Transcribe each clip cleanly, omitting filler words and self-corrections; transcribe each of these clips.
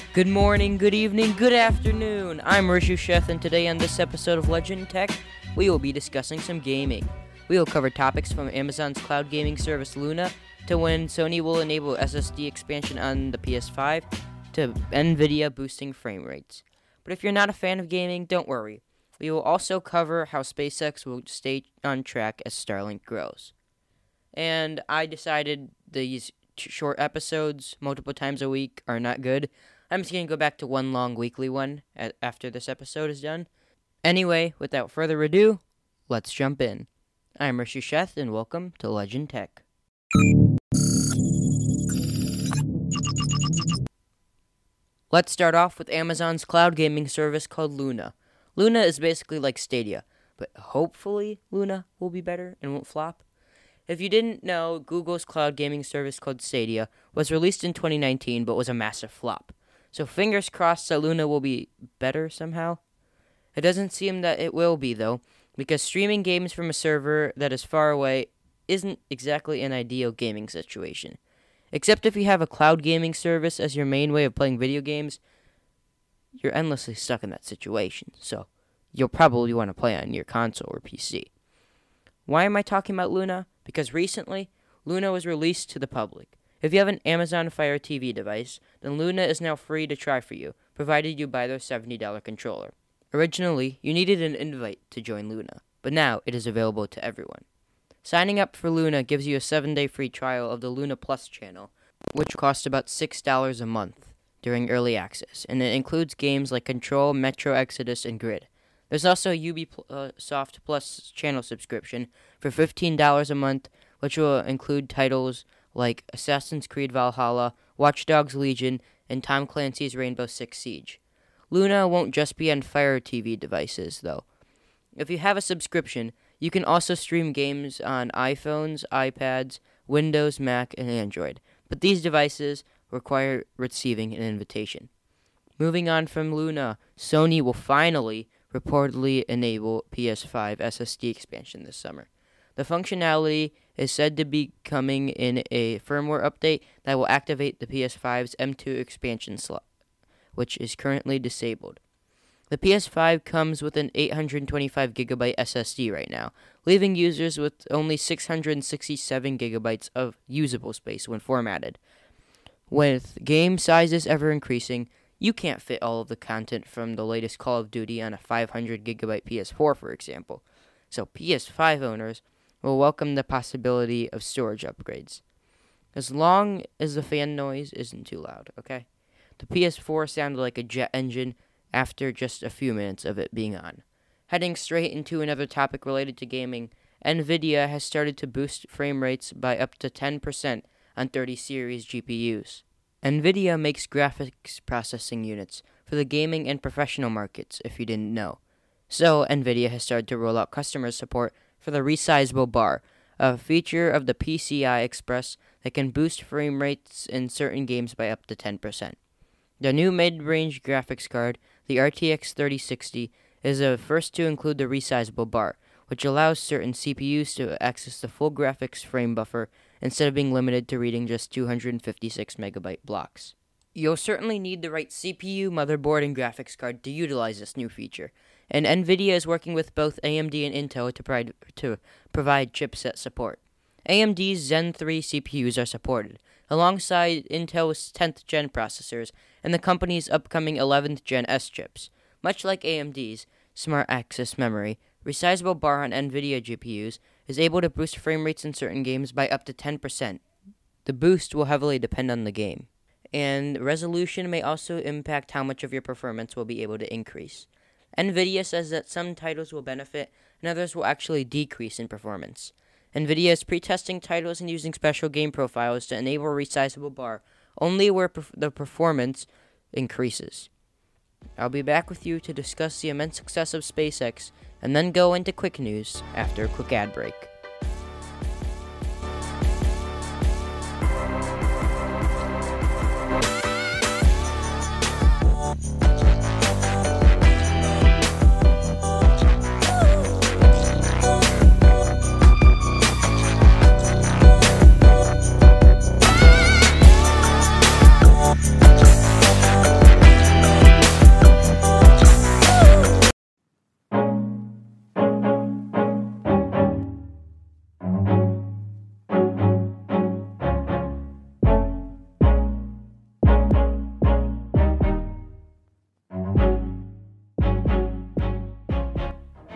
Good morning, good evening, good afternoon. I'm Rishu Sheth, and today on this episode of Legend Tech, we will be discussing some gaming. We will cover topics from Amazon's cloud gaming service Luna to when Sony will enable SSD expansion on the PS5 to Nvidia boosting frame rates. But if you're not a fan of gaming, don't worry. We will also cover how SpaceX will stay on track as Starlink grows. And I decided these short episodes multiple times a week are not good. I'm just going to go back to one long weekly one after this episode is done. Anyway, without further ado, let's jump in. I'm Rishi Sheth, and welcome to Legend Tech. Let's start off with Amazon's cloud gaming service called Luna. Luna is basically like Stadia, but hopefully Luna will be better and won't flop. If you didn't know, Google's cloud gaming service called Stadia was released in 2019 but was a massive flop. So fingers crossed that Luna will be better somehow. It doesn't seem that it will be, though, because streaming games from a server that is far away isn't exactly an ideal gaming situation. Except if you have a cloud gaming service as your main way of playing video games, you're endlessly stuck in that situation. So you'll probably want to play on your console or PC. Why am I talking about Luna? Because recently, Luna was released to the public. If you have an Amazon Fire TV device, then Luna is now free to try for you, provided you buy their $70 controller. Originally, you needed an invite to join Luna, but now it is available to everyone. Signing up for Luna gives you a 7-day free trial of the Luna Plus channel, which costs about $6 a month during early access, and it includes games like Control, Metro Exodus, and Grid. There's also a Ubisoft Plus channel subscription for $15 a month, which will include titles like Assassin's Creed Valhalla, Watch Dogs Legion, and Tom Clancy's Rainbow Six Siege. Luna won't just be on Fire TV devices, though. If you have a subscription, you can also stream games on iPhones, iPads, Windows, Mac, and Android, but these devices require receiving an invitation. Moving on from Luna, Sony will finally reportedly enable PS5 SSD expansion this summer. The functionality is said to be coming in a firmware update that will activate the PS5's M2 expansion slot, which is currently disabled. The PS5 comes with an 825GB SSD right now, leaving users with only 667GB of usable space when formatted. With game sizes ever increasing, you can't fit all of the content from the latest Call of Duty on a 500GB PS4, for example. So PS5 owners will welcome the possibility of storage upgrades, as long as the fan noise isn't too loud, okay? The PS4 sounded like a jet engine after just a few minutes of it being on. Heading straight into another topic related to gaming, Nvidia has started to boost frame rates by up to 10% on 30 series GPUs. Nvidia makes graphics processing units for the gaming and professional markets, if you didn't know. So, Nvidia has started to roll out customer support for the resizable bar, a feature of the PCI Express that can boost frame rates in certain games by up to 10%. The new mid-range graphics card, the RTX 3060, is the first to include the resizable bar, which allows certain CPUs to access the full graphics frame buffer instead of being limited to reading just 256MB blocks. You'll certainly need the right CPU, motherboard, and graphics card to utilize this new feature, and Nvidia is working with both AMD and Intel to provide chipset support. AMD's Zen 3 CPUs are supported, alongside Intel's 10th gen processors and the company's upcoming 11th gen S chips. Much like AMD's Smart Access Memory, resizable bar on Nvidia GPUs is able to boost frame rates in certain games by up to 10%. The boost will heavily depend on the game, and resolution may also impact how much of your performance will be able to increase. Nvidia says that some titles will benefit and others will actually decrease in performance. Nvidia is pre-testing titles and using special game profiles to enable a resizable bar only where the performance increases. I'll be back with you to discuss the immense success of SpaceX and then go into quick news after a quick ad break.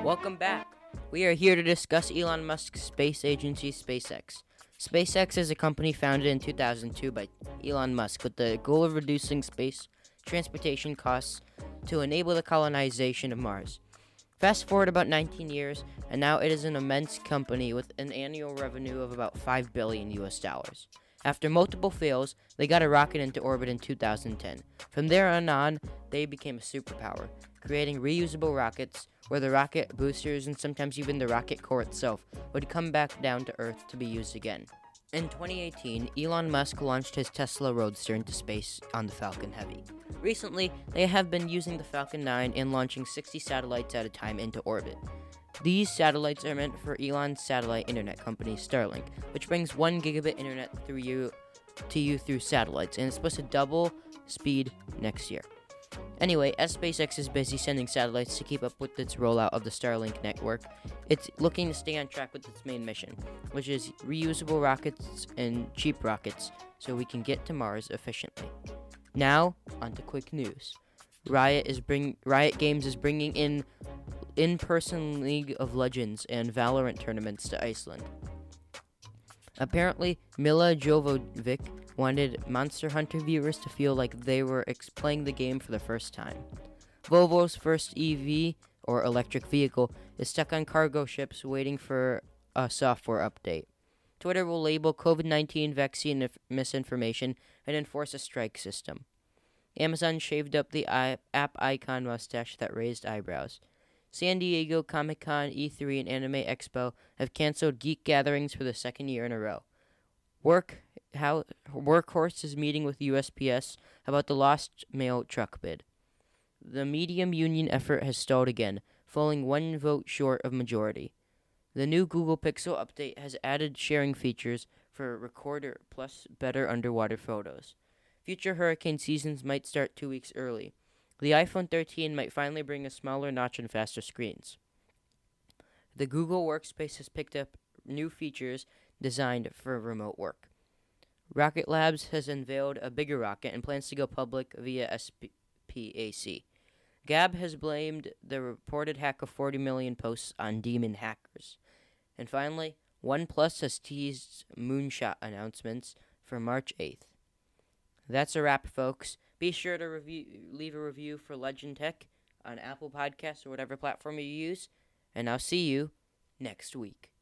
Welcome back. We are here to discuss Elon Musk's space agency, SpaceX. SpaceX is a company founded in 2002 by Elon Musk with the goal of reducing space transportation costs to enable the colonization of Mars. Fast forward about 19 years, and now it is an immense company with an annual revenue of about $5 billion US dollars. After multiple fails, they got a rocket into orbit in 2010. From there on, they became a superpower, creating reusable rockets where the rocket boosters and sometimes even the rocket core itself would come back down to Earth to be used again. In 2018, Elon Musk launched his Tesla Roadster into space on the Falcon Heavy. Recently, they have been using the Falcon 9 and launching 60 satellites at a time into orbit. These satellites are meant for Elon's satellite internet company, Starlink, which brings 1 gigabit internet to you through satellites, and it's supposed to double speed next year. Anyway, as SpaceX is busy sending satellites to keep up with its rollout of the Starlink network, it's looking to stay on track with its main mission, which is reusable rockets and cheap rockets so we can get to Mars efficiently. Now, on to quick news. Riot Games is bringing in-person League of Legends and Valorant tournaments to Iceland. Apparently, Mila Jovovich wanted Monster Hunter viewers to feel like they were playing the game for the first time. Volvo's first EV, or electric vehicle, is stuck on cargo ships waiting for a software update. Twitter will label COVID-19 vaccine misinformation and enforce a strike system. Amazon shaved up the app icon mustache that raised eyebrows. San Diego Comic-Con, E3, and Anime Expo have canceled geek gatherings for the second year in a row. Workhorse is meeting with USPS about the lost mail truck bid. The medium union effort has stalled again, falling 1 vote short of majority. The new Google Pixel update has added sharing features for Recorder plus better underwater photos. Future hurricane seasons might start 2 weeks early. The iPhone 13 might finally bring a smaller notch and faster screens. The Google Workspace has picked up new features designed for remote work. Rocket Labs has unveiled a bigger rocket and plans to go public via SPAC. Gab has blamed the reported hack of 40 million posts on demon hackers. And finally, OnePlus has teased moonshot announcements for March 8th. That's a wrap, folks. Be sure to leave a review for Legend Tech on Apple Podcasts or whatever platform you use, and I'll see you next week.